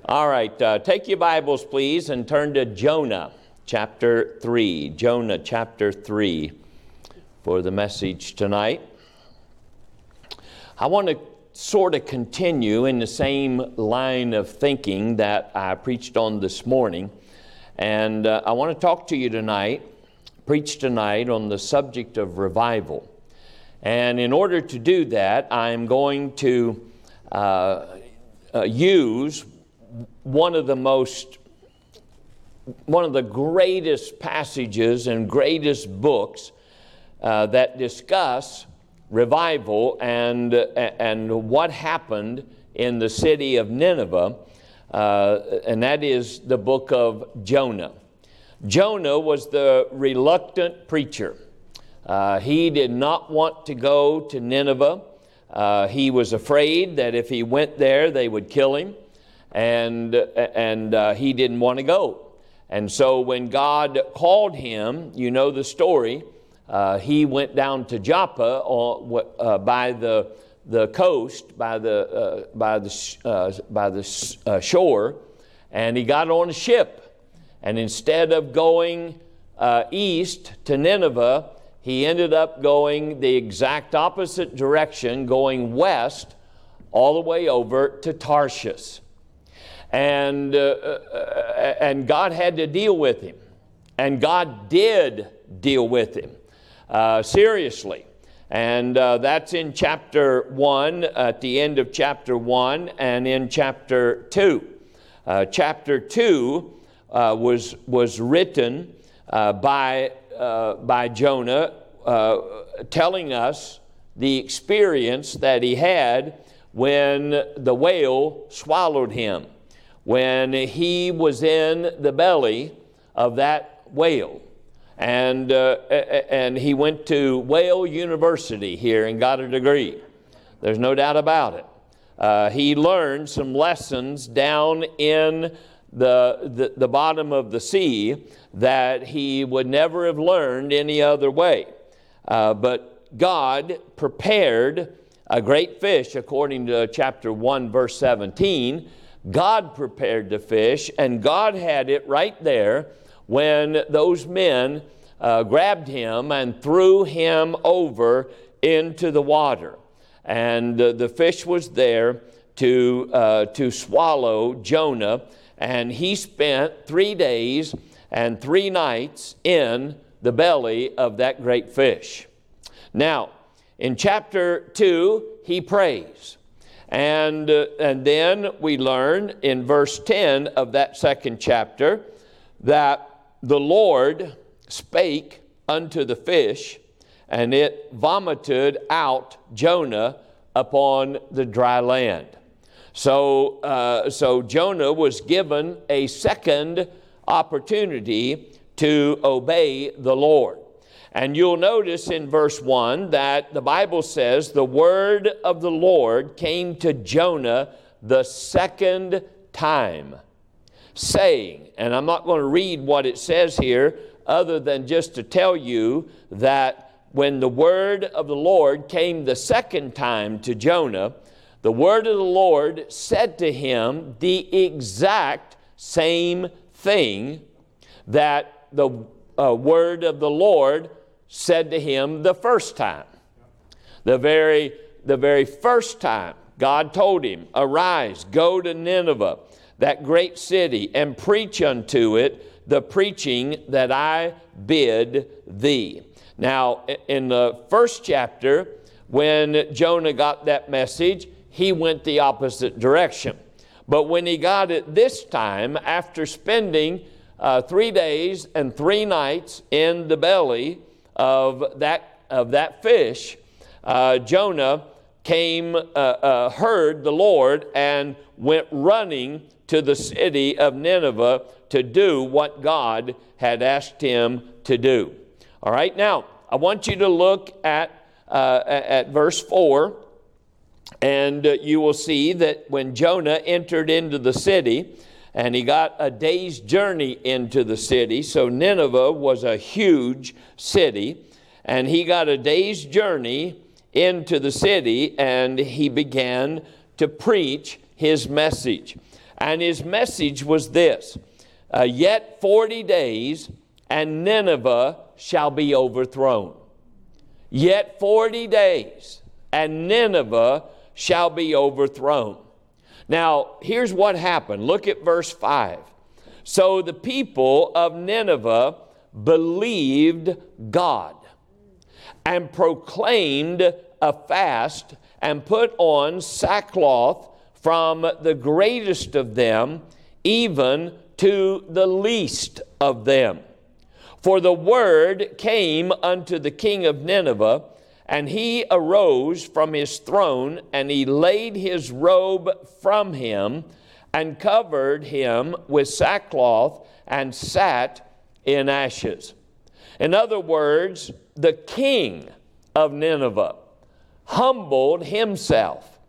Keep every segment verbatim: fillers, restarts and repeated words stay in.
All right, uh, take your Bibles, please, and turn to Jonah chapter three. Jonah chapter three for the message tonight. I want to sort of continue in the same line of thinking that I preached on this morning. And uh, I want to talk to you tonight, preach tonight on the subject of revival. And in order to do that, I'm going to uh, uh, use one of the most, one of the greatest passages and greatest books uh, that discuss revival and, uh, and what happened in the city of Nineveh, uh, and that is the book of Jonah. Jonah was the reluctant preacher. Uh, he did not want to go to Nineveh. Uh, he was afraid that if he went there, they would kill him. And, and uh, he didn't want to go. And so when God called him, you know the story, uh, he went down to Joppa on, uh, by the, the coast, by the, uh, by the, uh, by the uh, shore, and he got on a ship. And instead of going uh, east to Nineveh, he ended up going the exact opposite direction, going west all the way over to Tarshish. And, uh, uh, and God had to deal with him. And God did deal with him, uh, seriously. And uh, that's in chapter one, at the end of chapter one, and in chapter two. Uh, chapter two uh, was, was written uh, by, uh, by Jonah, uh, telling us the experience that he had when the whale swallowed him. When he was in the belly of that whale. And, uh, and he went to Whale University here and got a degree. There's no doubt about it. Uh, he learned some lessons down in the, the, the bottom of the sea that he would never have learned any other way. Uh, but God prepared a great fish, according to chapter one, verse seventeen. God prepared the fish, and God had it right there when those men uh, grabbed him and threw him over into the water. And uh, the fish was there to, uh, to swallow Jonah, and he spent three days and three nights in the belly of that great fish. Now, in chapter two, he prays. And, uh, and then we learn in verse ten of that second chapter that the Lord spake unto the fish, and it vomited out Jonah upon the dry land. So, uh, so Jonah was given a second opportunity to obey the Lord. And you'll notice in verse one that the Bible says the word of the Lord came to Jonah the second time, saying, and I'm not going to read what it says here other than just to tell you that when the word of the Lord came the second time to Jonah, the word of the Lord said to him the exact same thing that the uh, word of the Lord said to him the first time. The very, the very first time God told him, arise, go to Nineveh, that great city, and preach unto it the preaching that I bid thee. Now, in the first chapter, when Jonah got that message, he went the opposite direction. But when he got it this time, after spending uh, three days and three nights in the belly of that of that fish, uh, Jonah came, uh, uh, heard the Lord, and went running to the city of Nineveh to do what God had asked him to do. All right, now I want you to look at uh, at verse four, and uh, you will see that when Jonah entered into the city, and he got a day's journey into the city. So Nineveh was a huge city. And he got a day's journey into the city, and he began to preach his message. And his message was this: uh, yet forty days, and Nineveh shall be overthrown. Yet forty days, and Nineveh shall be overthrown. Now, here's what happened. Look at verse five. So the people of Nineveh believed God and proclaimed a fast and put on sackcloth from the greatest of them even to the least of them. For the word came unto the king of Nineveh, and he arose from his throne, and he laid his robe from him, and covered him with sackcloth, and sat in ashes. In other words, the king of Nineveh humbled himself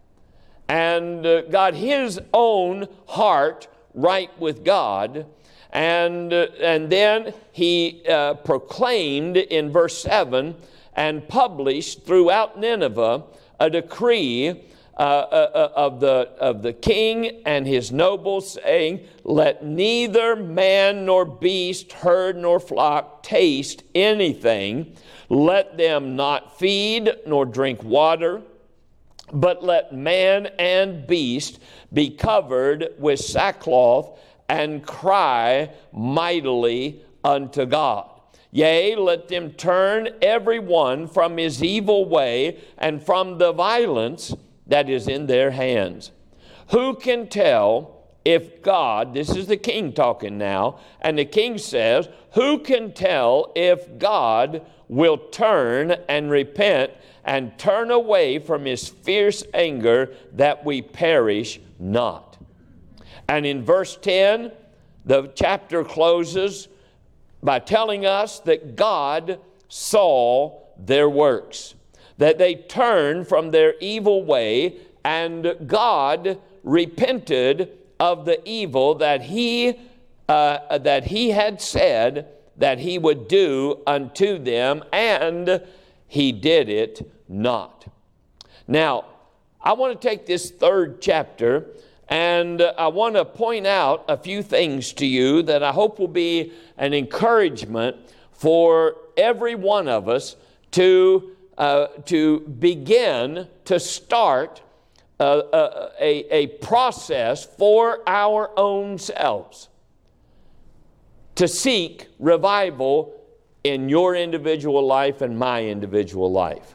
and uh, got his own heart right with God. And, uh, and then he uh, proclaimed in verse seven and published throughout Nineveh a decree uh, uh, of, the, of the king and his nobles, saying, let neither man nor beast, herd nor flock taste anything. Let them not feed nor drink water, but let man and beast be covered with sackcloth and cry mightily unto God. Yea, let them turn every one from his evil way and from the violence that is in their hands. Who can tell if God, this is the king talking now, and the king says, who can tell if God will turn and repent and turn away from his fierce anger that we perish not? And in verse ten, the chapter closes by telling us that God saw their works, that they turned from their evil way, and God repented of the evil that he uh, that he had said that he would do unto them, and he did it not. Now, I want to take this third chapter, and I want to point out a few things to you that I hope will be an encouragement for every one of us to, uh, to begin to start uh, a, a, a process for our own selves to seek revival in your individual life and my individual life.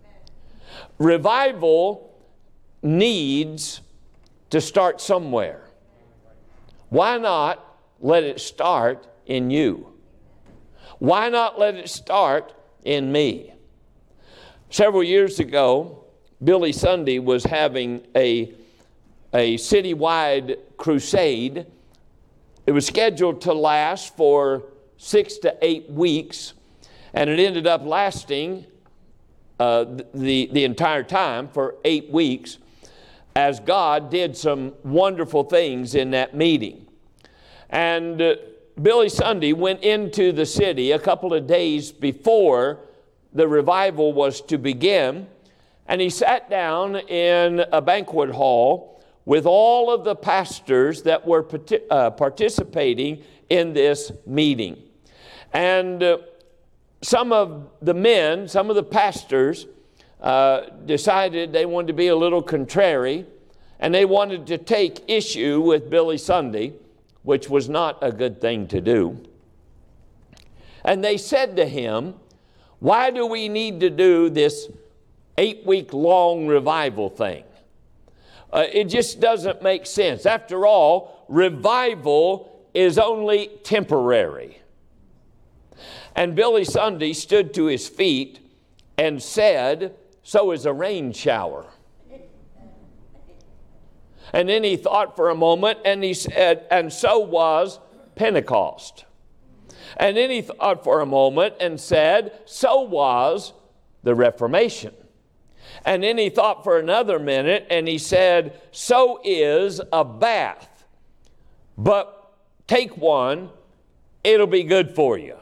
Revival needs to start somewhere. Why not let it start in you? Why not let it start in me? Several years ago, Billy Sunday was having a, a citywide crusade. It was scheduled to last for six to eight weeks, and it ended up lasting uh, the, the entire time for eight weeks, as God did some wonderful things in that meeting. And uh, Billy Sunday went into the city a couple of days before the revival was to begin, and he sat down in a banquet hall with all of the pastors that were partic- uh, participating in this meeting. And uh, some of the men, some of the pastors, uh, decided they wanted to be a little contrary, and they wanted to take issue with Billy Sunday, which was not a good thing to do. And they said to him, why do we need to do this eight-week-long revival thing? Uh, it just doesn't make sense. After all, revival is only temporary. And Billy Sunday stood to his feet and said, so is a rain shower. And then he thought for a moment, and he said, and so was Pentecost. And then he thought for a moment and said, so was the Reformation. And then he thought for another minute, and he said, so is a bath. But take one, it'll be good for you.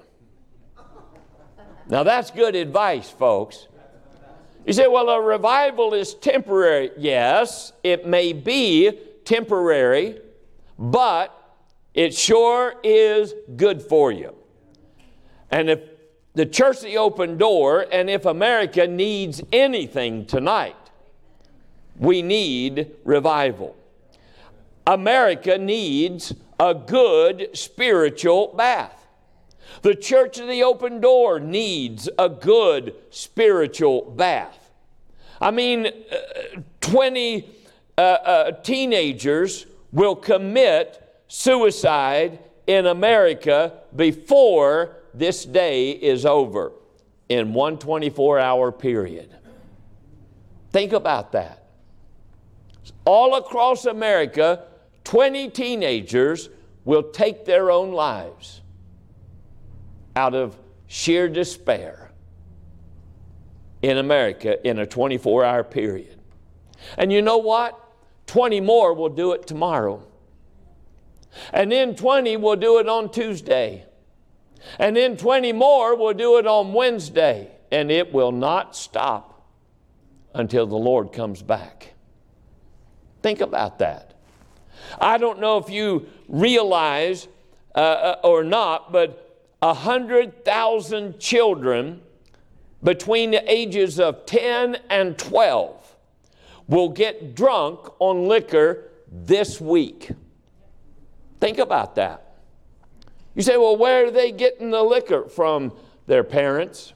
Now that's good advice, folks. You say, well, a revival is temporary. Yes, it may be temporary, but it sure is good for you. And if the Church of the Open Door, and if America needs anything tonight, we need revival. America needs a good spiritual bath. The Church of the Open Door needs a good spiritual bath. I mean, uh, twenty uh, uh, teenagers will commit suicide in America before this day is over in one twenty-four hour period. Think about that. All across America, twenty teenagers will take their own lives out of sheer despair in America in a twenty-four hour period. And you know what? twenty more will do it tomorrow. And then twenty will do it on Tuesday. And then twenty more will do it on Wednesday. And it will not stop until the Lord comes back. Think about that. I don't know if you realize uh, or not, but one hundred thousand children between the ages of ten and twelve will get drunk on liquor this week. Think about that. You say, well, where are they getting the liquor? From their parents.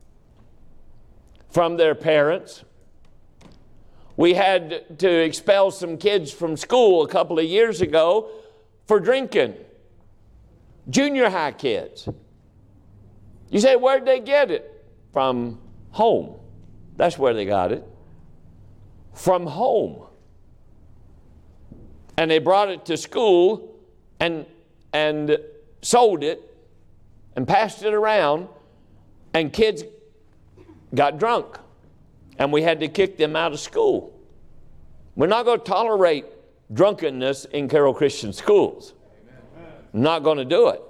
From their parents. We had to expel some kids from school a couple of years ago for drinking. Junior high kids. You say, where'd they get it? From home. That's where they got it. From home. And they brought it to school and and sold it and passed it around, and kids got drunk, and we had to kick them out of school. We're not going to tolerate drunkenness in Carroll Christian schools. I'm not going to do it.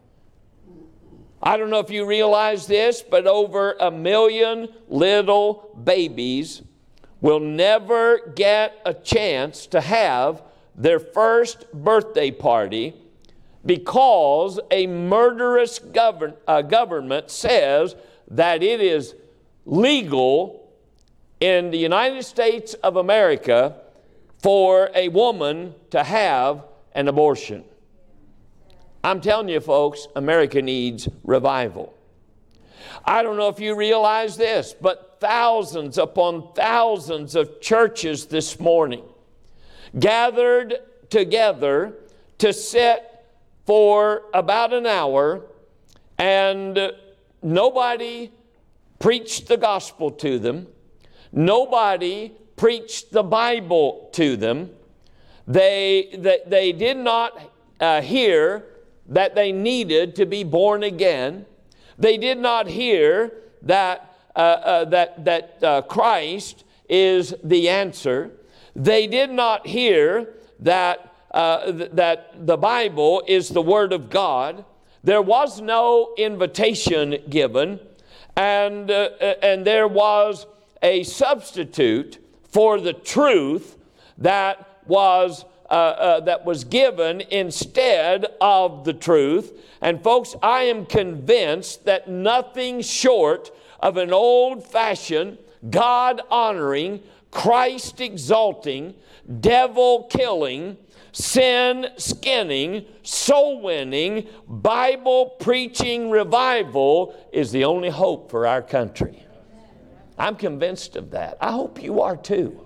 I don't know if you realize this, but over a million little babies will never get a chance to have their first birthday party because a murderous govern, uh, government says that it is legal in the United States of America for a woman to have an abortion. I'm telling you, folks, America needs revival. I don't know if you realize this, but thousands upon thousands of churches this morning gathered together to sit for about an hour, and nobody preached the gospel to them. Nobody preached the Bible to them. They, they, they did not uh, hear that they needed to be born again. They did not hear that, uh, uh, that, that uh, Christ is the answer. They did not hear that Uh, th- that the Bible is the Word of God. There was no invitation given, and, uh, and there was a substitute for the truth that was, uh, uh, that was given instead of the truth. And folks, I am convinced that nothing short of an old-fashioned, God-honoring, Christ-exalting, devil-killing, sin-skinning, soul-winning, Bible-preaching revival is the only hope for our country. I'm convinced of that. I hope you are too.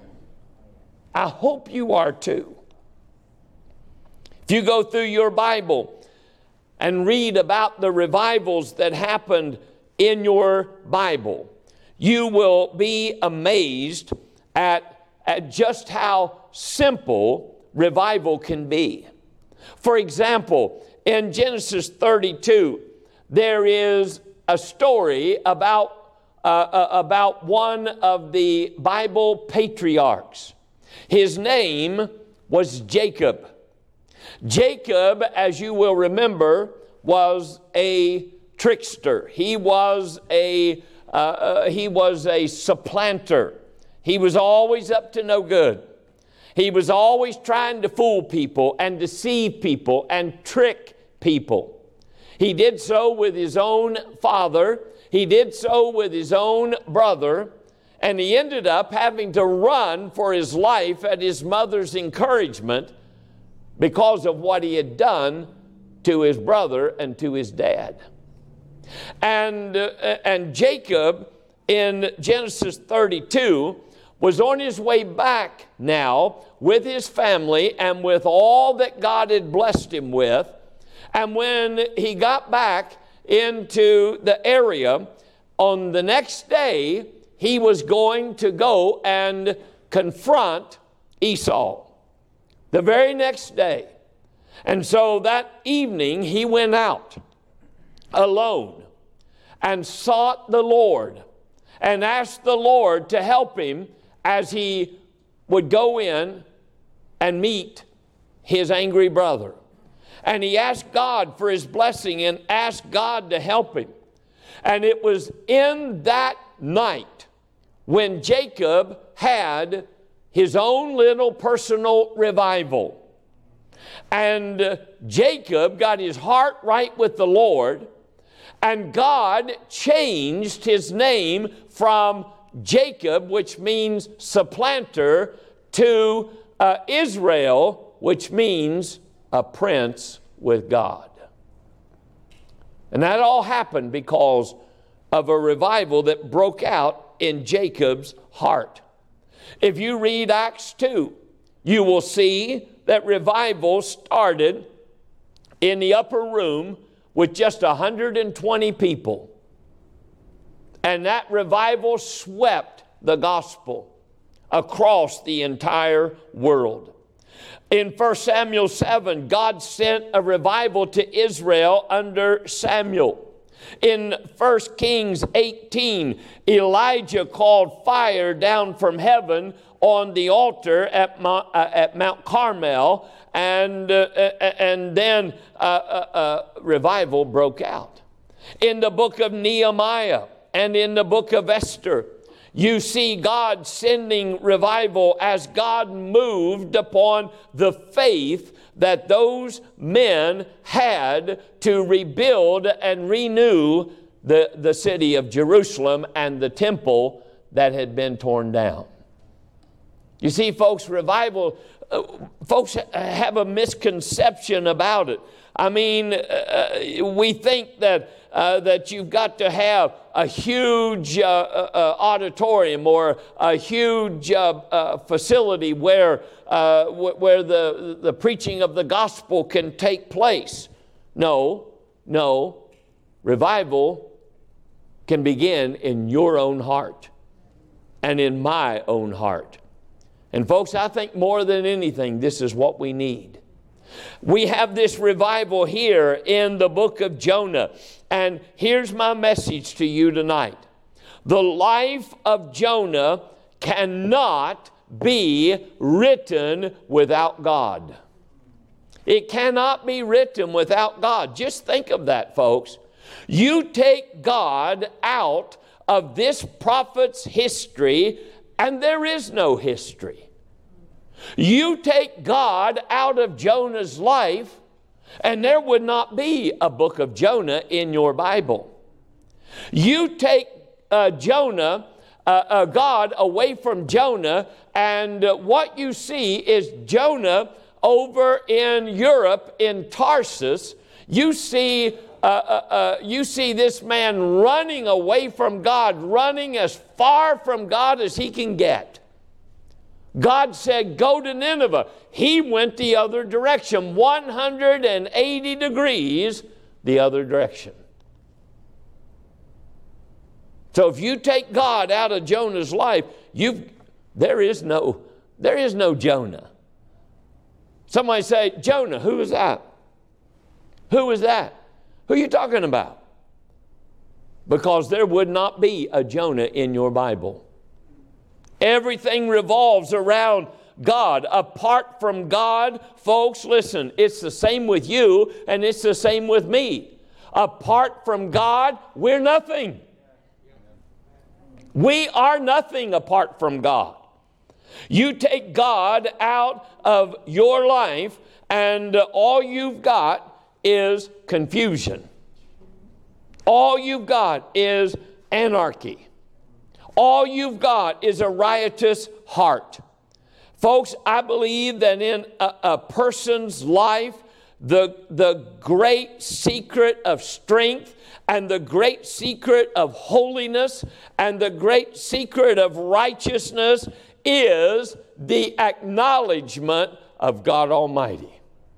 I hope you are too. If you go through your Bible and read about the revivals that happened in your Bible, you will be amazed at, at just how simple revival can be. For example, in Genesis thirty-two, there is a story about, uh, uh, about one of the Bible patriarchs. His name was Jacob. Jacob, as you will remember, was a trickster. He was a, uh, uh, he was a supplanter. He was always up to no good. He was always trying to fool people and deceive people and trick people. He did so with his own father. He did so with his own brother. And he ended up having to run for his life at his mother's encouragement because of what he had done to his brother and to his dad. And, uh, and Jacob in Genesis thirty-two was on his way back now with his family and with all that God had blessed him with. And when he got back into the area, on the next day, he was going to go and confront Esau. The very next day. And so that evening, he went out alone and sought the Lord and asked the Lord to help him as he would go in and meet his angry brother. And he asked God for his blessing and asked God to help him. And it was in that night when Jacob had his own little personal revival. And uh, Jacob got his heart right with the Lord, and God changed his name from Jacob, which means supplanter, to uh, Israel, which means a prince with God. And that all happened because of a revival that broke out in Jacob's heart. If you read Acts two, you will see that revival started in the upper room with just one hundred twenty people. And that revival swept the gospel across the entire world. In First Samuel seven, God sent a revival to Israel under Samuel. In First Kings eighteen, Elijah called fire down from heaven on the altar at Mount, uh, at Mount Carmel, and, uh, and then uh, uh, uh, revival broke out. In the book of Nehemiah and in the book of Esther, you see God sending revival as God moved upon the faith that those men had to rebuild and renew the, the city of Jerusalem and the temple that had been torn down. You see, folks, revival, uh, folks have a misconception about it. I mean, uh, we think that uh, that you've got to have a huge uh, uh, auditorium or a huge uh, uh, facility where uh, w- where the the preaching of the gospel can take place. No, no, revival can begin in your own heart and in my own heart. And folks, I think more than anything, this is what we need. We have this revival here in the book of Jonah. And here's my message to you tonight. The life of Jonah cannot be written without God. It cannot be written without God. Just think of that, folks. You take God out of this prophet's history, and there is no history. You take God out of Jonah's life, and there would not be a book of Jonah in your Bible. You take uh, Jonah, uh, uh, God away from Jonah, and uh, what you see is Jonah over in Europe, in Tarsus. You see, uh, uh, uh, you see this man running away from God, running as far from God as he can get. God said, go to Nineveh. He went the other direction, one hundred eighty degrees the other direction. So if you take God out of Jonah's life, you've, there is no, there is no Jonah. Somebody say, Jonah, who is that? Who is that? Who are you talking about? Because there would not be a Jonah in your Bible. Everything revolves around God. Apart from God, folks, listen, it's the same with you and it's the same with me. Apart from God, we're nothing. We are nothing apart from God. You take God out of your life, and uh, all you've got is confusion. All you've got is anarchy. All you've got is a riotous heart. Folks, I believe that in a, a person's life, the, the great secret of strength and the great secret of holiness and the great secret of righteousness is the acknowledgement of God Almighty.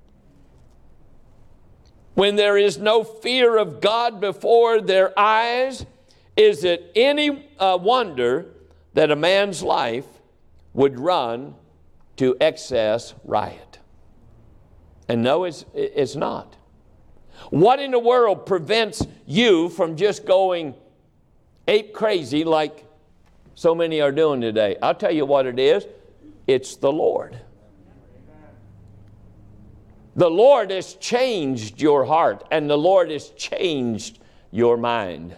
When there is no fear of God before their eyes, is it any uh, wonder that a man's life would run to excess riot? And no, it's, it's not. What in the world prevents you from just going ape crazy like so many are doing today? I'll tell you what it is. It's the Lord. The Lord has changed your heart, and the Lord has changed your mind.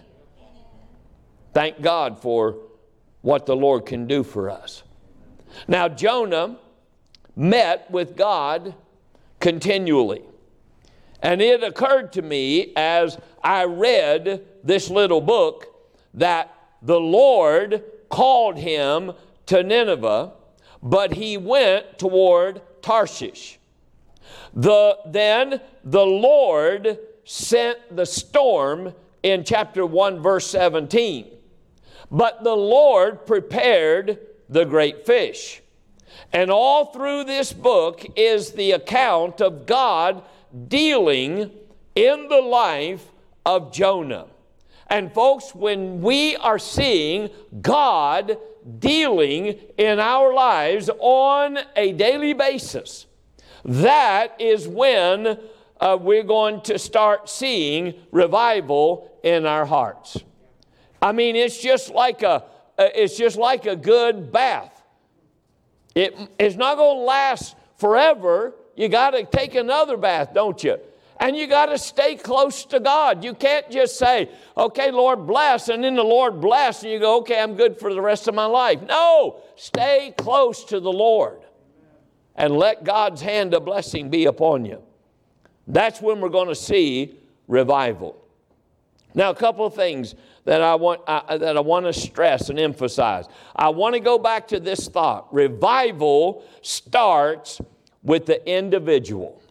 Thank God for what the Lord can do for us. Now, Jonah met with God continually. And it occurred to me as I read this little book that the Lord called him to Nineveh, but he went toward Tarshish. The, then the Lord sent the storm in chapter one, verse seventeen. But the Lord prepared the great fish. And all through this book is the account of God dealing in the life of Jonah. And folks, when we are seeing God dealing in our lives on a daily basis, that is when uh, we're going to start seeing revival in our hearts. I mean, it's just like a it's just like a good bath. It, it's not going to last forever. You got to take another bath, don't you? And you got to stay close to God. You can't just say, okay, Lord, bless, and then the Lord bless, and you go, okay, I'm good for the rest of my life. No, stay close to the Lord and let God's hand of blessing be upon you. That's when we're going to see revival. Now, a couple of things that I want uh, that I want to stress and emphasize. I want to go back to this thought. Revival starts with the individual.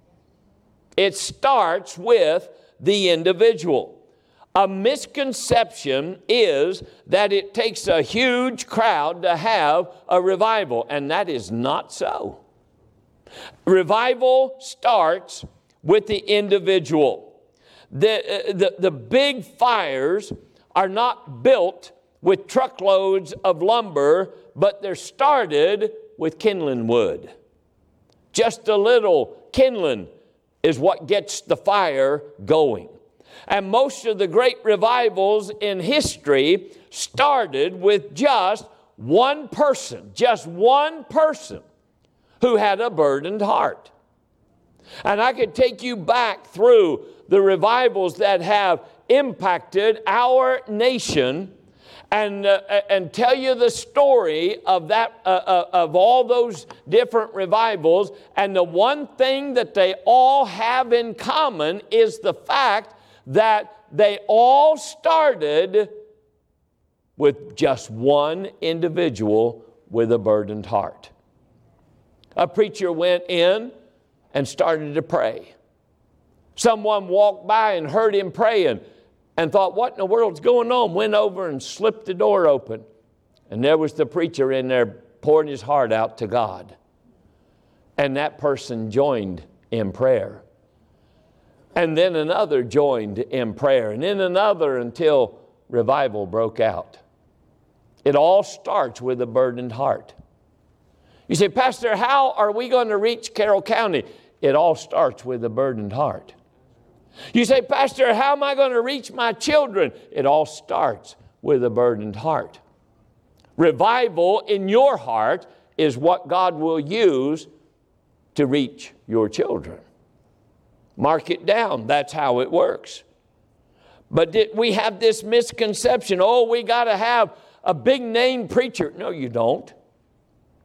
It starts with the individual. A misconception is that it takes a huge crowd to have a revival, and that is not so. Revival starts with the individual. The, the, the big fires are not built with truckloads of lumber, but they're started with kindling wood. Just a little kindling is what gets the fire going. And most of the great revivals in history started with just one person, just one person who had a burdened heart. And I could take you back through the revivals that have impacted our nation and uh, and tell you the story of that uh, uh, of all those different revivals. And the one thing that they all have in common is the fact that they all started with just one individual with a burdened heart. A preacher went in and started to pray. Someone walked by and heard him praying and thought, what in the world's going on? Went over and slipped the door open. And there was the preacher in there pouring his heart out to God. And that person joined in prayer. And then another joined in prayer. And then another until revival broke out. It all starts with a burdened heart. You say, Pastor, how are we going to reach Carroll County? It all starts with a burdened heart. You say, Pastor, how am I going to reach my children? It all starts with a burdened heart. Revival in your heart is what God will use to reach your children. Mark it down. That's how it works. But did we have this misconception, oh, we got to have a big name preacher. No, you don't.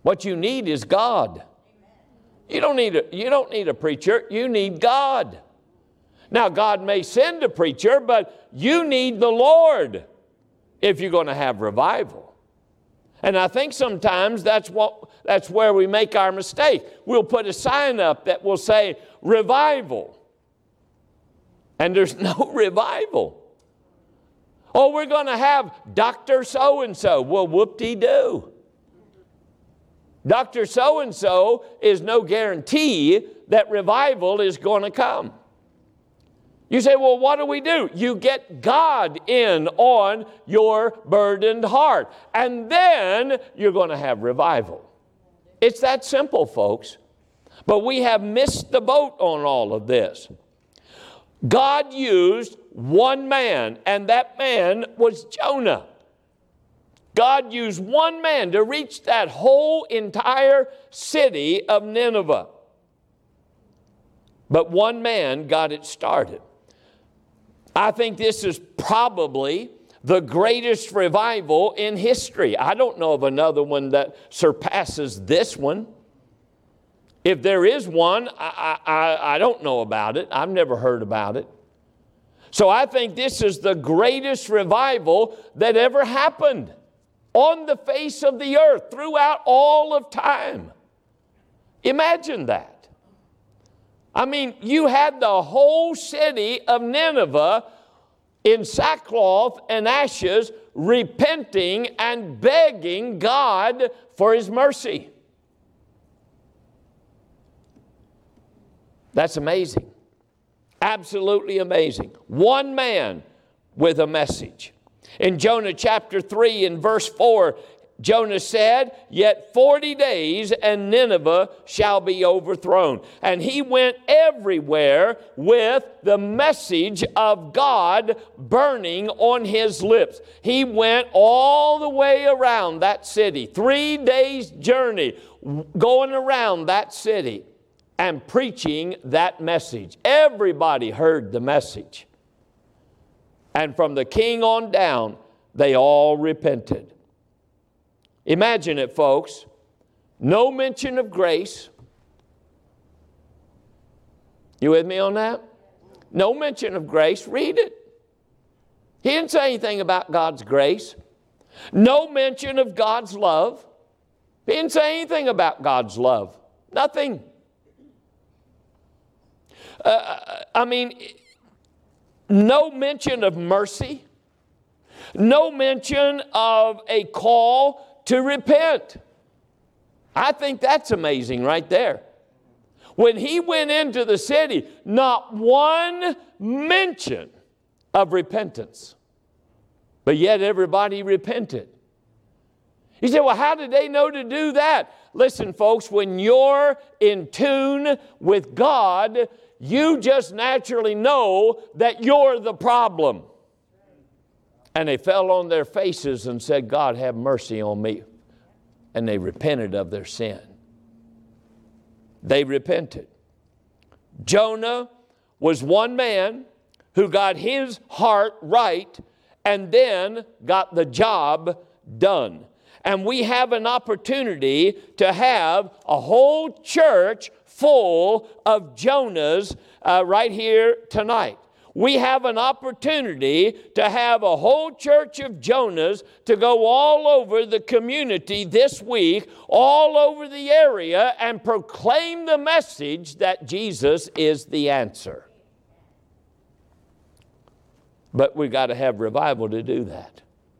What you need is God. You don't need a, you don't need a preacher. You need God. Now, God may send a preacher, but you need the Lord if you're going to have revival. And I think sometimes that's what that's where we make our mistake. We'll put a sign up that will say revival. And there's no revival. Oh, we're going to have Doctor So-and-so. Well, whoop-de-doo. Doctor So-and-so is no guarantee that revival is going to come. You say, well, what do we do? You get God in on your burdened heart, and then you're going to have revival. It's that simple, folks. But we have missed the boat on all of this. God used one man, and that man was Jonah. God used one man to reach that whole entire city of Nineveh. But one man got it started. I think this is probably the greatest revival in history. I don't know of another one that surpasses this one. If there is one, I, I, I don't know about it. I've never heard about it. So I think this is the greatest revival that ever happened on the face of the earth throughout all of time. Imagine that. I mean, you had the whole city of Nineveh in sackcloth and ashes, repenting and begging God for His mercy. That's amazing. Absolutely amazing. One man with a message. In Jonah chapter three and verse four, Jonah said, "Yet forty days and Nineveh shall be overthrown." And he went everywhere with the message of God burning on his lips. He went all the way around that city, three days' journey, going around that city and preaching that message. Everybody heard the message. And from the king on down, they all repented. Imagine it, folks. No mention of grace. You with me on that? No mention of grace. Read it. He didn't say anything about God's grace. No mention of God's love. He didn't say anything about God's love. Nothing. Uh, I mean, no mention of mercy. No mention of a call to repent. I think that's amazing right there. When he went into the city, not one mention of repentance. But yet everybody repented. You say, well, how did they know to do that? Listen, folks, when you're in tune with God, you just naturally know that you're the problem. And they fell on their faces and said, "God, have mercy on me." And they repented of their sin. They repented. Jonah was one man who got his heart right and then got the job done. And we have an opportunity to have a whole church full of Jonahs uh, right here tonight. We have an opportunity to have a whole church of Jonahs to go all over the community this week, all over the area, and proclaim the message that Jesus is the answer. But we've got to have revival to do that.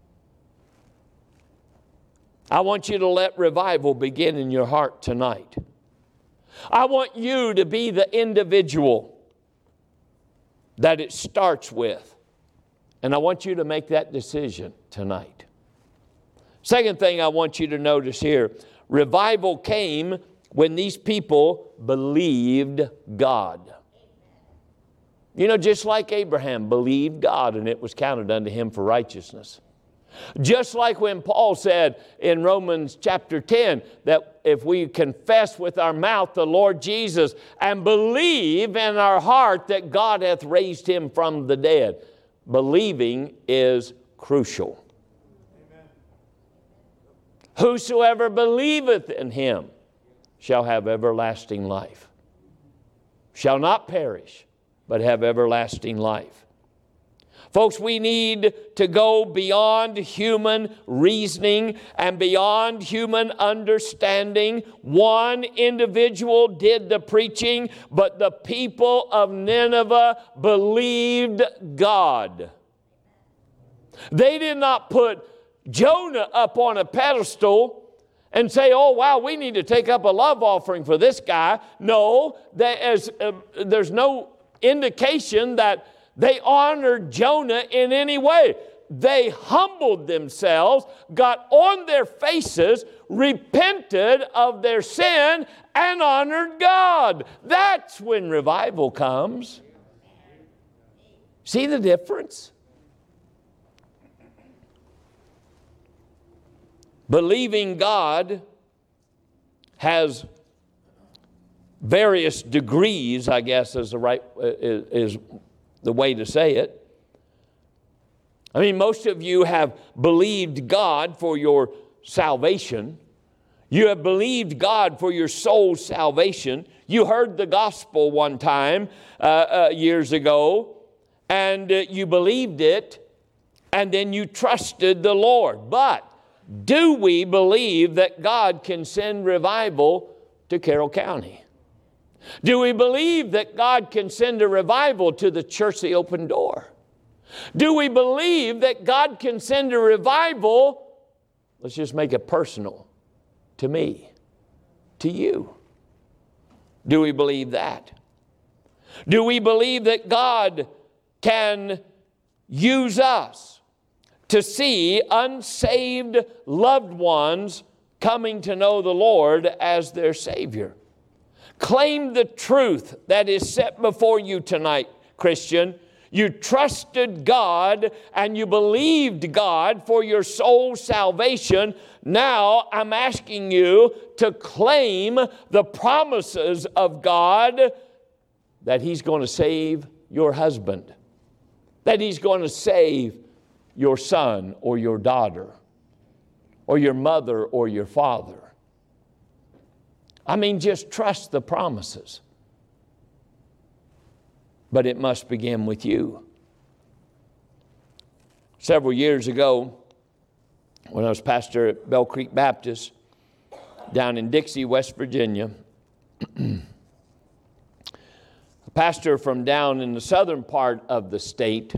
I want you to let revival begin in your heart tonight. I want you to be the individual that it starts with. And I want you to make that decision tonight. Second thing I want you to notice here, revival came when these people believed God. You know, just like Abraham believed God and it was counted unto him for righteousness. Just like when Paul said in Romans chapter ten that if we confess with our mouth the Lord Jesus and believe in our heart that God hath raised him from the dead. Believing is crucial. Amen. Whosoever believeth in him shall have everlasting life. Shall not perish, but have everlasting life. Folks, we need to go beyond human reasoning and beyond human understanding. One individual did the preaching, but the people of Nineveh believed God. They did not put Jonah up on a pedestal and say, oh, wow, we need to take up a love offering for this guy. No, there is, uh, there's no indication that they honored Jonah in any way. They humbled themselves, got on their faces, repented of their sin, and honored God. That's when revival comes. See the difference? Believing God has various degrees, I guess is the right is, is the way to say it. I mean, most of you have believed God for your salvation. You have believed God for your soul's salvation. You heard the gospel one time uh, uh, years ago, and uh, you believed it, and then you trusted the Lord. But do we believe that God can send revival to Carroll County? Do we believe that God can send a revival to the Church of the Open Door? Do we believe that God can send a revival, let's just make it personal, to me, to you? Do we believe that? Do we believe that God can use us to see unsaved loved ones coming to know the Lord as their Savior? Claim the truth that is set before you tonight, Christian. You trusted God and you believed God for your soul's salvation. Now I'm asking you to claim the promises of God that He's going to save your husband, that He's going to save your son or your daughter, or your mother or your father. I mean, just trust the promises. But it must begin with you. Several years ago, when I was pastor at Bell Creek Baptist down in Dixie, West Virginia, a pastor from down in the southern part of the state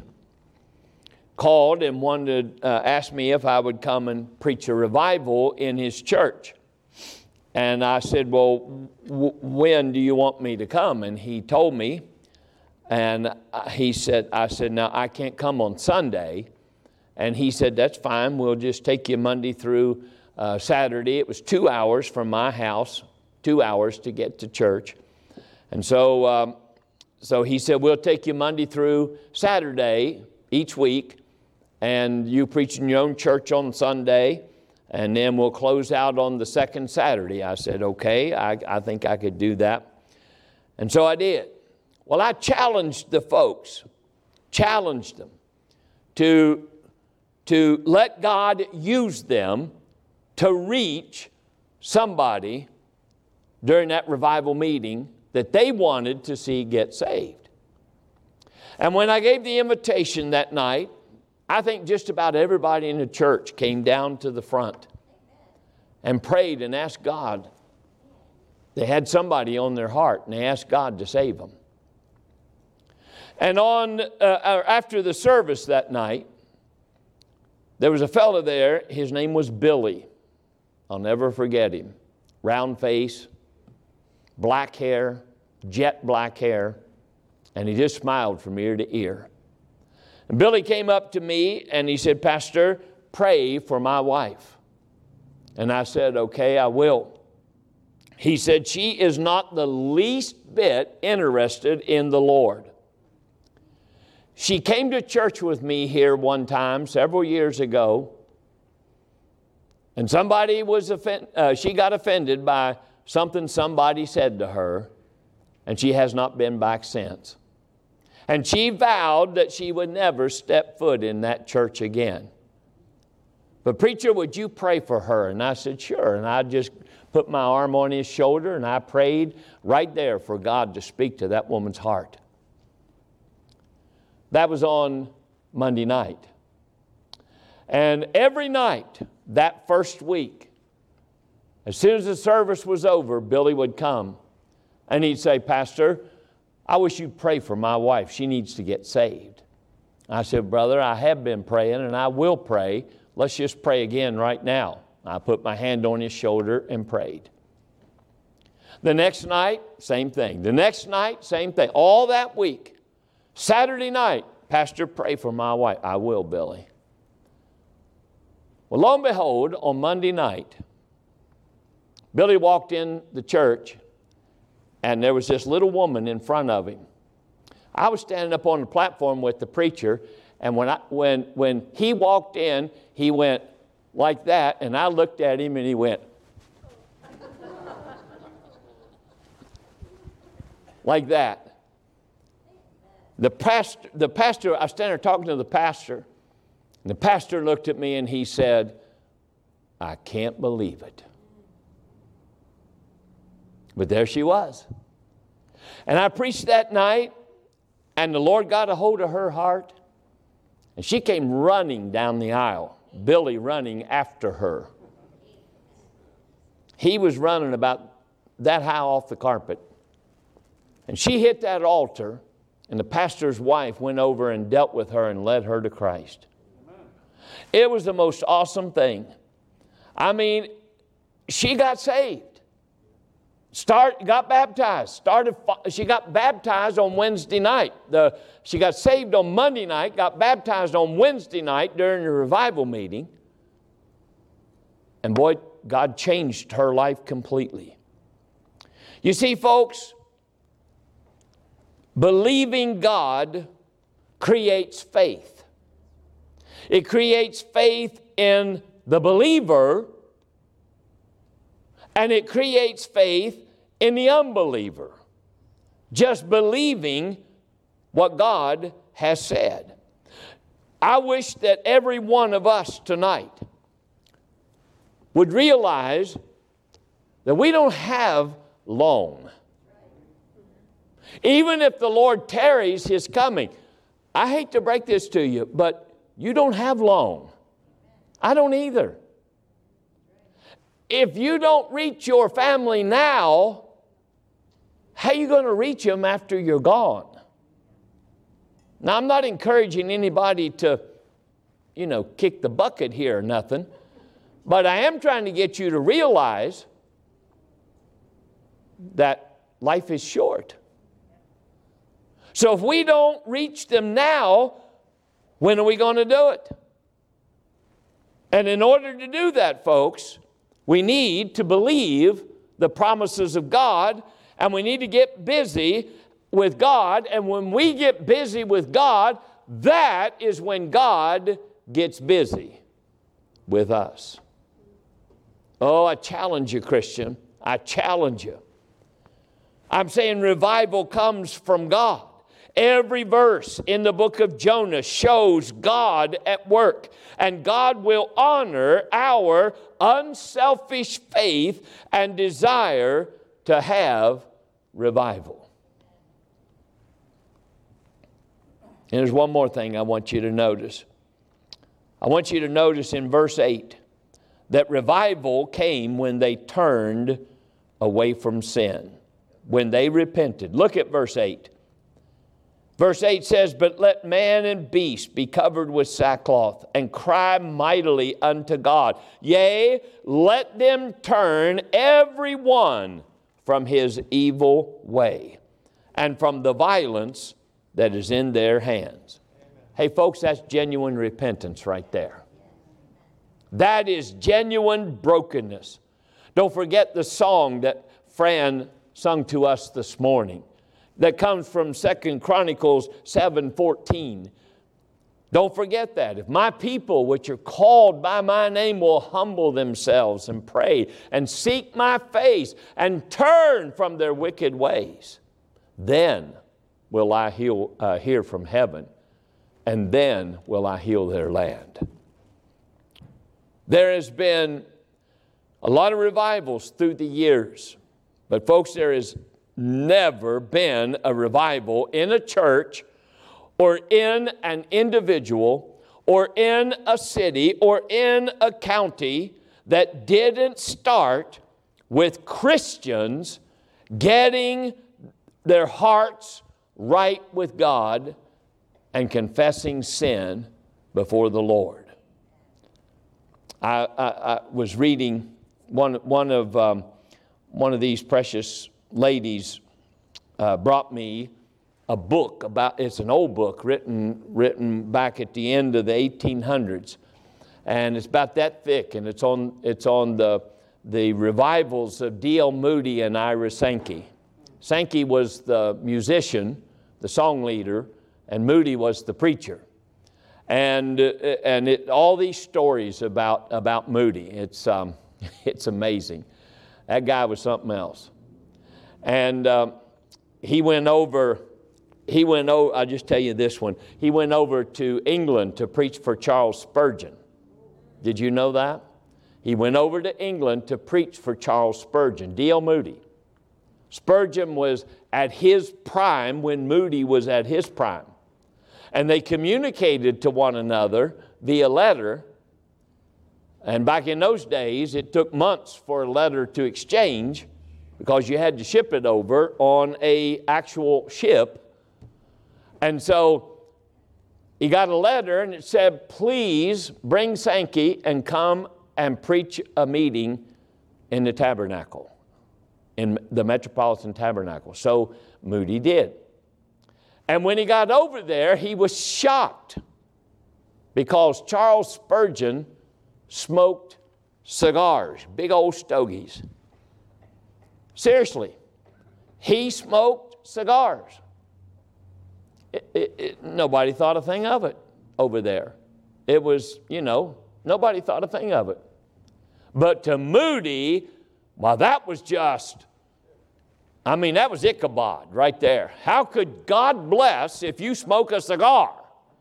called and wanted to uh, ask me if I would come and preach a revival in his church. And I said, well, w- when do you want me to come? And he told me, and he said, I said, now I can't come on Sunday. And he said, that's fine. We'll just take you Monday through uh, Saturday. It was two hours from my house, two hours to get to church. And so, um, so he said, we'll take you Monday through Saturday each week, and you preach in your own church on Sunday, and then we'll close out on the second Saturday. I said, okay, I, I think I could do that. And so I did. Well, I challenged the folks, challenged them to, to let God use them to reach somebody during that revival meeting that they wanted to see get saved. And when I gave the invitation that night, I think just about everybody in the church came down to the front and prayed and asked God. They had somebody on their heart, and they asked God to save them. And on uh, after the service that night, there was a fellow there. His name was Billy. I'll never forget him. Round face, black hair, jet black hair, and he just smiled from ear to ear. And Billy came up to me and he said, Pastor, pray for my wife. And I said, okay, I will. He said, she is not the least bit interested in the Lord. She came to church with me here one time several years ago, and somebody was offended. Uh, she got offended by something somebody said to her, and she has not been back since. And she vowed that she would never step foot in that church again. But preacher, would you pray for her? And I said, sure. And I just put my arm on his shoulder and I prayed right there for God to speak to that woman's heart. That was on Monday night. And every night that first week, as soon as the service was over, Billy would come and he'd say, Pastor, I wish you'd pray for my wife. She needs to get saved. I said, brother, I have been praying and I will pray. Let's just pray again right now. I put my hand on his shoulder and prayed. The next night, same thing. The next night, same thing. All that week. Saturday night, Pastor, pray for my wife. I will, Billy. Well, lo and behold, on Monday night, Billy walked in the church and there was this little woman in front of him. I was standing up on the platform with the preacher, and when, I, when, when he walked in, he went like that, and I looked at him and he went like that. The pastor, the pastor, I was standing there talking to the pastor, and the pastor looked at me and he said, I can't believe it. But there she was. And I preached that night, and the Lord got a hold of her heart, and she came running down the aisle, Billy running after her. He was running about that high off the carpet. And she hit that altar, and the pastor's wife went over and dealt with her and led her to Christ. Amen. It was the most awesome thing. I mean, she got saved. Start, got baptized. Started, she got baptized on Wednesday night. The, she got saved on Monday night, got baptized on Wednesday night during the revival meeting. And boy, God changed her life completely. You see, folks, believing God creates faith. It creates faith in the believer, and it creates faith in the unbeliever. Just believing what God has said. I wish that every one of us tonight would realize that we don't have long. Even if the Lord tarries His coming. I hate to break this to you, but you don't have long. I don't either. If you don't reach your family now, how are you going to reach them after you're gone? Now, I'm not encouraging anybody to, you know, kick the bucket here or nothing, but I am trying to get you to realize that life is short. So if we don't reach them now, when are we going to do it? And in order to do that, folks, we need to believe the promises of God, and we need to get busy with God. And when we get busy with God, that is when God gets busy with us. Oh, I challenge you, Christian. I challenge you. I'm saying revival comes from God. Every verse in the book of Jonah shows God at work. And God will honor our unselfish faith and desire to have revival. And there's one more thing I want you to notice. I want you to notice in verse eight that revival came when they turned away from sin, when they repented. Look at verse eight. Verse eight says, but let man and beast be covered with sackcloth, and cry mightily unto God. Yea, let them turn every one from his evil way, and from the violence that is in their hands. Amen. Hey, folks, that's genuine repentance right there. That is genuine brokenness. Don't forget the song that Fran sung to us this morning, that comes from Second Chronicles seven fourteen. Don't forget that. If my people, which are called by my name, will humble themselves and pray and seek my face and turn from their wicked ways, then will I heal, uh, hear from heaven, and then will I heal their land. There has been a lot of revivals through the years. But folks, there has never been a revival in a church or in an individual or in a city or in a county that didn't start with Christians getting their hearts right with God and confessing sin before the Lord. I, I, I was reading one, one of um, one of these precious ladies uh, brought me a book about, it's an old book written written back at the end of the eighteen hundreds, and it's about that thick, and it's on it's on the the revivals of D L Moody and Ira Sankey. Sankey was the musician, the song leader, and Moody was the preacher. And uh, and it, all these stories about about Moody, it's um, it's amazing. That guy was something else. And um, he went over. He went over. I'll just tell you this one. He went over to England to preach for Charles Spurgeon. Did you know that? He went over to England to preach for Charles Spurgeon, D L Moody. Spurgeon was at his prime when Moody was at his prime. And they communicated to one another via letter. And back in those days, it took months for a letter to exchange because you had to ship it over on an actual ship. And so he got a letter and it said, please bring Sankey and come and preach a meeting in the tabernacle, in the Metropolitan Tabernacle. So Moody did. And when he got over there, he was shocked because Charles Spurgeon smoked cigars, big old stogies. Seriously, he smoked cigars. It, it, it, nobody thought a thing of it over there. It was, you know, nobody thought a thing of it. But to Moody, well, that was just, I mean, that was Ichabod right there. How could God bless if you smoke a cigar?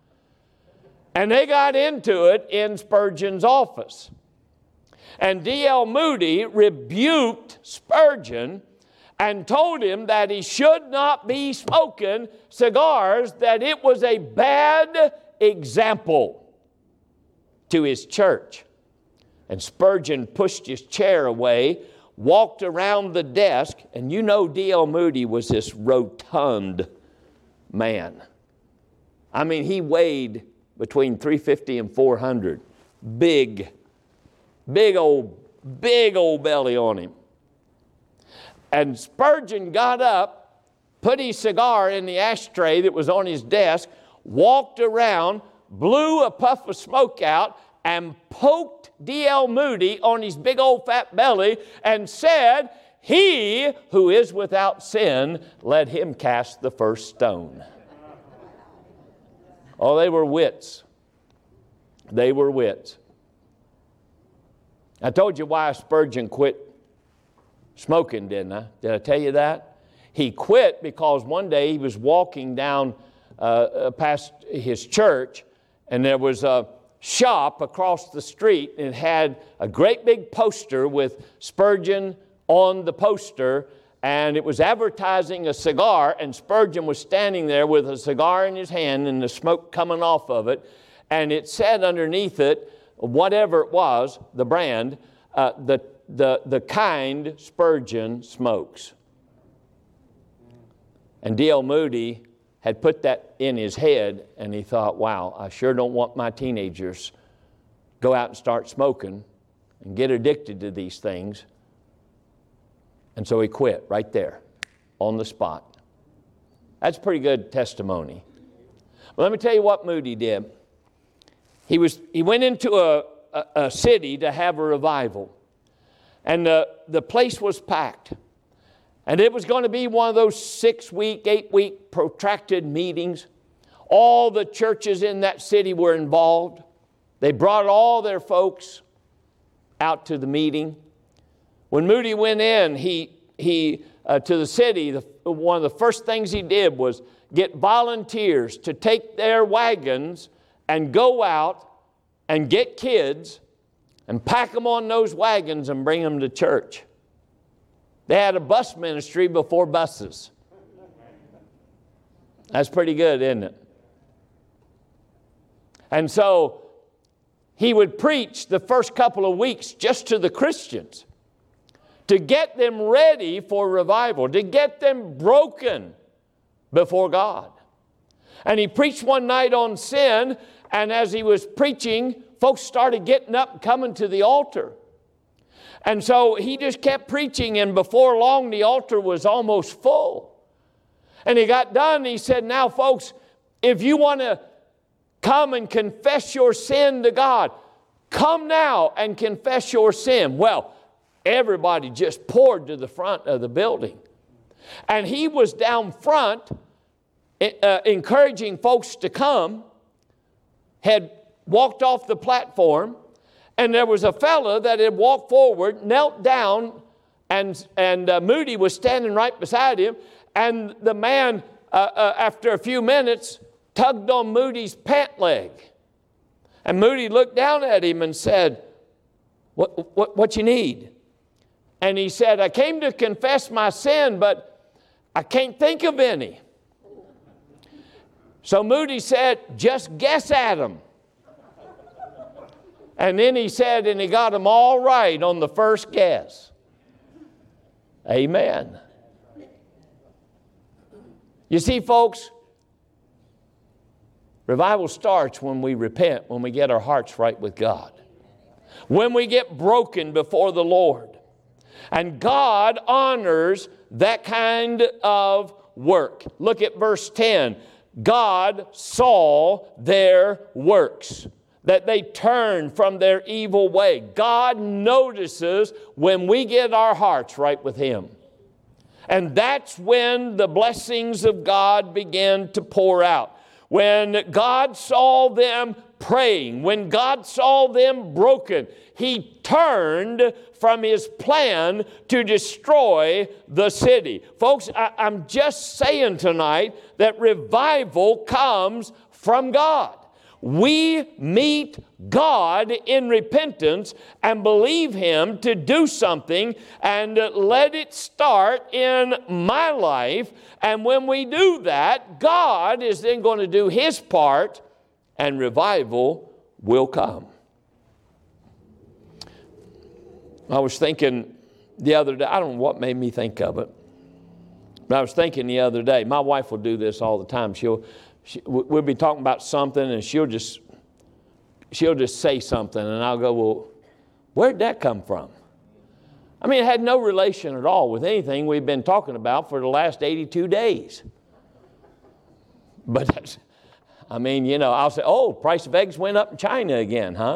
And they got into it in Spurgeon's office. And D L Moody rebuked Spurgeon and told him that he should not be smoking cigars, that it was a bad example to his church. And Spurgeon pushed his chair away, walked around the desk, and you know D L Moody was this rotund man. I mean, he weighed between three fifty and four hundred. Big, big old, big old belly on him. And Spurgeon got up, put his cigar in the ashtray that was on his desk, walked around, blew a puff of smoke out, and poked D L Moody on his big old fat belly and said, he who is without sin, let him cast the first stone. Oh, they were wits. They were wits. I told you why Spurgeon quit smoking, didn't I? Did I tell you that? He quit because one day he was walking down uh, past his church, and there was a shop across the street, and it had a great big poster with Spurgeon on the poster, and it was advertising a cigar, and Spurgeon was standing there with a cigar in his hand and the smoke coming off of it, and it said underneath it, whatever it was, the brand, uh, the, the, the kind Spurgeon smokes. And D L Moody had put that in his head, and he thought, wow, I sure don't want my teenagers go out and start smoking and get addicted to these things. And so he quit right there on the spot. That's a pretty good testimony. But let me tell you what Moody did. He was he went into a, a, a city to have a revival. And the, the place was packed. And it was going to be one of those six-week, eight-week protracted meetings. All the churches in that city were involved. They brought all their folks out to the meeting. When Moody went in, he, he uh, to the city, the, one of the first things he did was get volunteers to take their wagons and go out and get kids and pack them on those wagons and bring them to church. They had a bus ministry before buses. That's pretty good, isn't it? And so he would preach the first couple of weeks just to the Christians to get them ready for revival, to get them broken before God. And he preached one night on sin, and as he was preaching, folks started getting up and coming to the altar. And so he just kept preaching, and before long the altar was almost full. And he got done, and he said, now folks, if you want to come and confess your sin to God, come now and confess your sin. Well, everybody just poured to the front of the building. And he was down front uh, encouraging folks to come, had walked off the platform, and there was a fella that had walked forward, knelt down, and, and uh, Moody was standing right beside him, and the man, uh, uh, after a few minutes, tugged on Moody's pant leg. And Moody looked down at him and said, what, what, what you need? And he said, I came to confess my sin, but I can't think of any. So Moody said, just guess at them. And then he said, and he got them all right on the first guess. Amen. You see, folks, revival starts when we repent, when we get our hearts right with God, when we get broken before the Lord. And God honors that kind of work. Look at verse ten. God saw their works, that they turned from their evil way. God notices when we get our hearts right with Him. And that's when the blessings of God begin to pour out. When God saw them praying, when God saw them broken, He turned from His plan to destroy the city. Folks, I, I'm just saying tonight that revival comes from God. We meet God in repentance and believe Him to do something and let it start in my life. And when we do that, God is then going to do His part and revival will come. I was thinking the other day, I don't know what made me think of it, but I was thinking the other day, my wife will do this all the time. She'll She, we'll be talking about something, and she'll just she'll just say something, and I'll go, well, where'd that come from? I mean, it had no relation at all with anything we've been talking about for the last eighty-two days. But, that's, I mean, you know, I'll say, oh, price of eggs went up in China again, huh?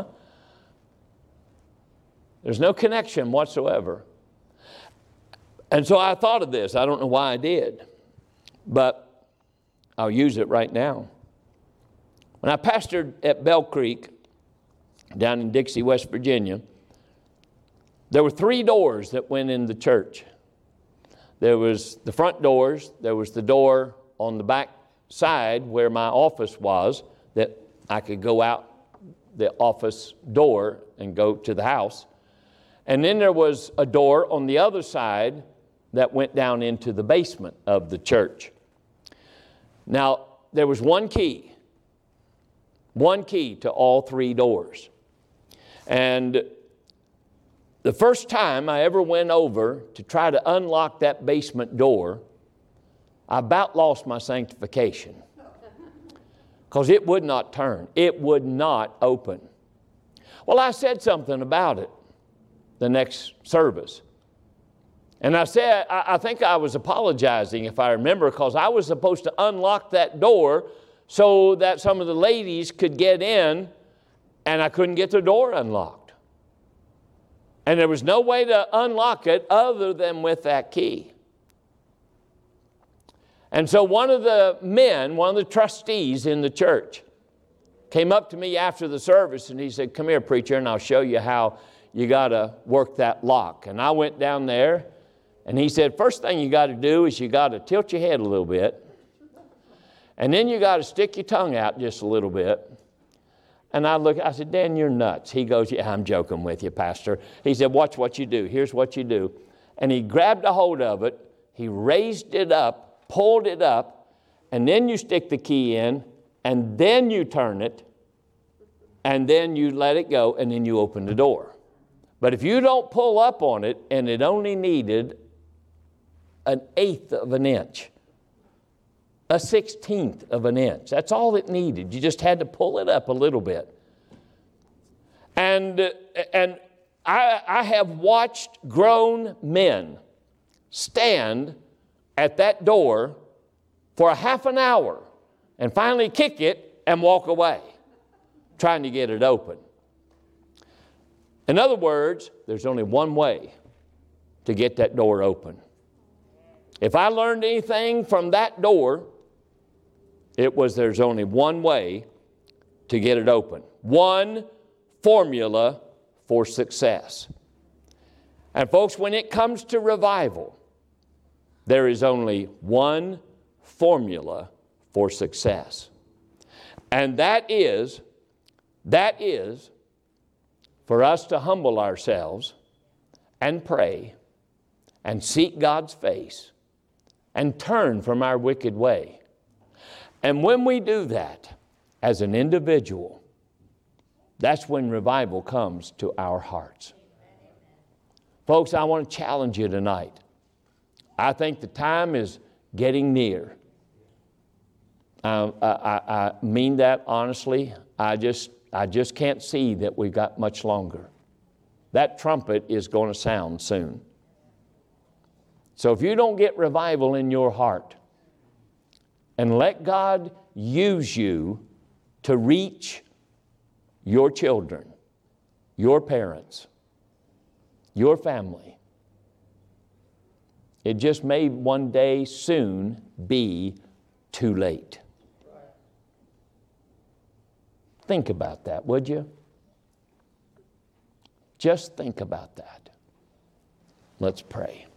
There's no connection whatsoever. And so I thought of this. I don't know why I did, but I'll use it right now. When I pastored at Bell Creek down in Dixie, West Virginia, there were three doors that went in the church. There was the front doors, there was the door on the back side where my office was that I could go out the office door and go to the house. And then there was a door on the other side that went down into the basement of the church. Now, there was one key, one key to all three doors. And the first time I ever went over to try to unlock that basement door, I about lost my sanctification because it would not turn. It would not open. Well, I said something about it the next service. And I said, I think I was apologizing, if I remember, because I was supposed to unlock that door so that some of the ladies could get in, and I couldn't get the door unlocked. And there was no way to unlock it other than with that key. And so one of the men, one of the trustees in the church, came up to me after the service, and he said, come here, preacher, and I'll show you how you got to work that lock. And I went down there. And he said, first thing you got to do is you got to tilt your head a little bit. And then you got to stick your tongue out just a little bit. And I look, I said, Dan, you're nuts. He goes, yeah, I'm joking with you, Pastor. He said, watch what you do. Here's what you do. And he grabbed a hold of it. He raised it up, pulled it up, and then you stick the key in, and then you turn it, and then you let it go, and then you open the door. But if you don't pull up on it, and it only needed an eighth of an inch, a sixteenth of an inch. That's all it needed. You just had to pull it up a little bit. And, uh, and I, I have watched grown men stand at that door for a half an hour and finally kick it and walk away, trying to get it open. In other words, there's only one way to get that door open. If I learned anything from that door, it was there's only one way to get it open. One formula for success. And folks, when it comes to revival, there is only one formula for success. And that is, that is for us to humble ourselves and pray and seek God's face and turn from our wicked way. And when we do that as an individual, that's when revival comes to our hearts. Folks, I want to challenge you tonight. I think the time is getting near. Um, I, I, I mean that honestly. I just, I just can't see that we've got much longer. That trumpet is going to sound soon. So if you don't get revival in your heart, and let God use you to reach your children, your parents, your family, it just may one day soon be too late. Think about that, would you? Just think about that. Let's pray.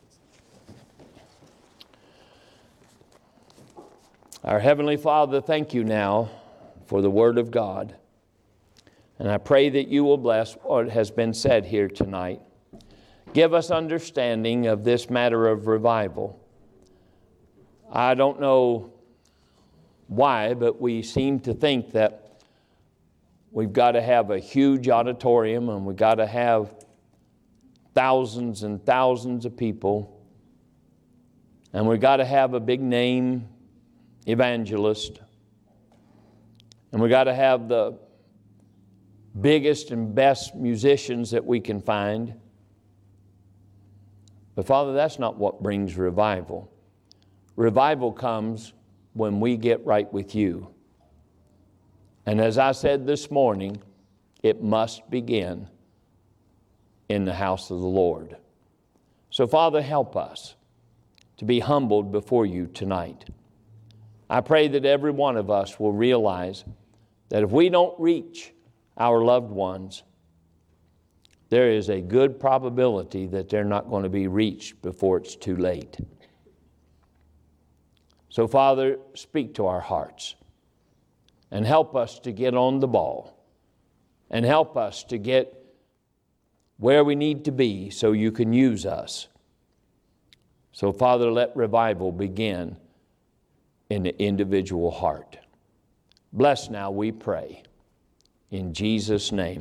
Our Heavenly Father, thank you now for the Word of God. And I pray that you will bless what has been said here tonight. Give us understanding of this matter of revival. I don't know why, but we seem to think that we've got to have a huge auditorium and we've got to have thousands and thousands of people. And we've got to have a big name evangelist. And we got to have the biggest and best musicians that we can find. But Father, that's not what brings revival. Revival comes when we get right with you. And as I said this morning, it must begin in the house of the Lord. So Father, help us to be humbled before you tonight. I pray that every one of us will realize that if we don't reach our loved ones, there is a good probability that they're not going to be reached before it's too late. So, Father, speak to our hearts and help us to get on the ball and help us to get where we need to be so you can use us. So, Father, let revival begin in the individual heart. Bless now, we pray. In Jesus' name.